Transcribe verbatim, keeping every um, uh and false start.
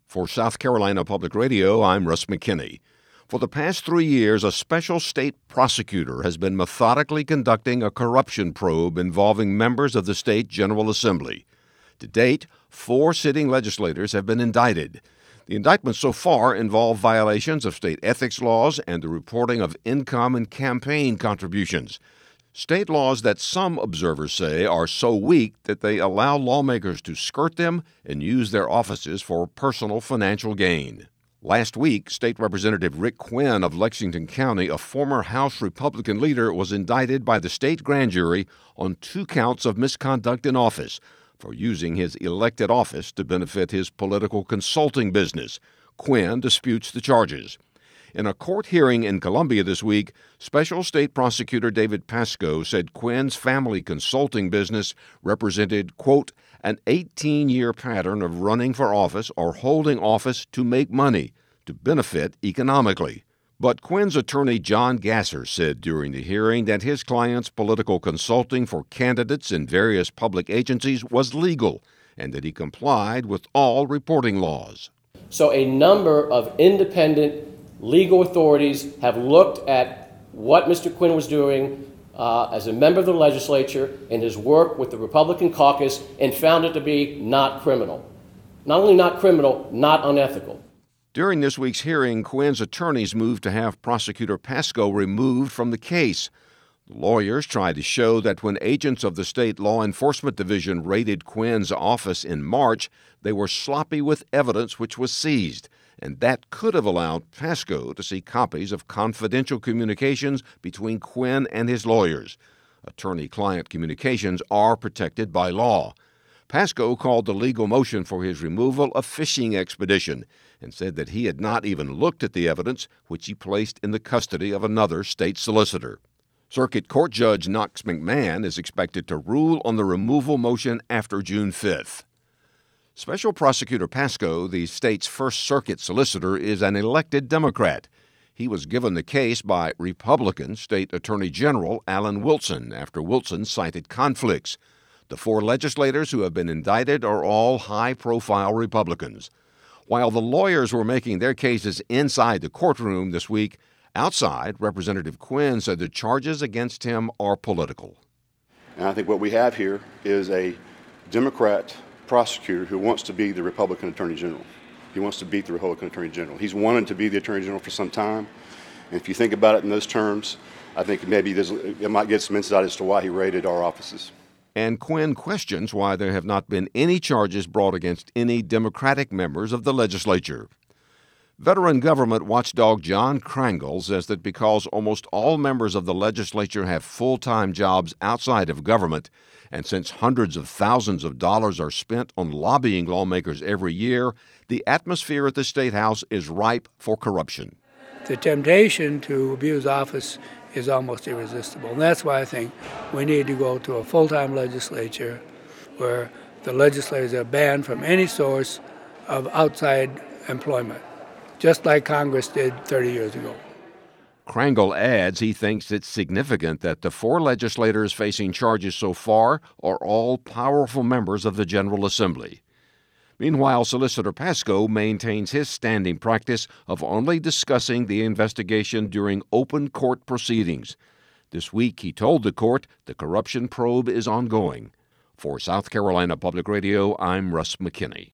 For South Carolina Public Radio, I'm Russ McKinney. For the past three years, a special state prosecutor has been methodically conducting a corruption probe involving members of the state General Assembly. To date, four sitting legislators have been indicted. The indictments so far involve violations of state ethics laws and the reporting of income and campaign contributions. State laws that some observers say are so weak that they allow lawmakers to skirt them and use their offices for personal financial gain. Last week, State Representative Rick Quinn of Lexington County, a former House Republican leader, was indicted by the state grand jury on two counts of misconduct in office for using his elected office to benefit his political consulting business. Quinn disputes the charges. In a court hearing in Columbia this week, Special State Prosecutor David Pasco said Quinn's family consulting business represented, quote, an eighteen-year pattern of running for office or holding office to make money, to benefit economically. But Quinn's attorney John Gasser said during the hearing that his client's political consulting for candidates in various public agencies was legal and that he complied with all reporting laws. So a number of independent legal authorities have looked at what Mister Quinn was doing uh, as a member of the legislature in his work with the Republican caucus and found it to be not criminal. Not only not criminal, not unethical. During this week's hearing, Quinn's attorneys moved to have Prosecutor Pasco removed from the case. The lawyers tried to show that when agents of the state law enforcement division raided Quinn's office in March, they were sloppy with evidence which was seized, and that could have allowed Pasco to see copies of confidential communications between Quinn and his lawyers. Attorney-client communications are protected by law. Pasco called the legal motion for his removal a fishing expedition and said that he had not even looked at the evidence, which he placed in the custody of another state solicitor. Circuit Court Judge Knox McMahon is expected to rule on the removal motion after June fifth. Special Prosecutor Pasco, the state's First Circuit solicitor, is an elected Democrat. He was given the case by Republican State Attorney General Alan Wilson after Wilson cited conflicts. The four legislators who have been indicted are all high-profile Republicans. While the lawyers were making their cases inside the courtroom this week, outside, Representative Quinn said the charges against him are political. And I think what we have here is a Democrat prosecutor who wants to be the Republican Attorney General. He wants to beat the Republican Attorney General. He's wanted to be the Attorney General for some time. And if you think about it in those terms, I think maybe there's, it might get some insight as to why he raided our offices. And Quinn questions why there have not been any charges brought against any Democratic members of the legislature. Veteran government watchdog John Krangle says that because almost all members of the legislature have full-time jobs outside of government, and since hundreds of thousands of dollars are spent on lobbying lawmakers every year, the atmosphere at the State House is ripe for corruption. The temptation to abuse office is almost irresistible. And that's why I think we need to go to a full-time legislature where the legislators are banned from any source of outside employment, just like Congress did thirty years ago. Krangle adds he thinks it's significant that the four legislators facing charges so far are all powerful members of the General Assembly. Meanwhile, Solicitor Pasco maintains his standing practice of only discussing the investigation during open court proceedings. This week, he told the court the corruption probe is ongoing. For South Carolina Public Radio, I'm Russ McKinney.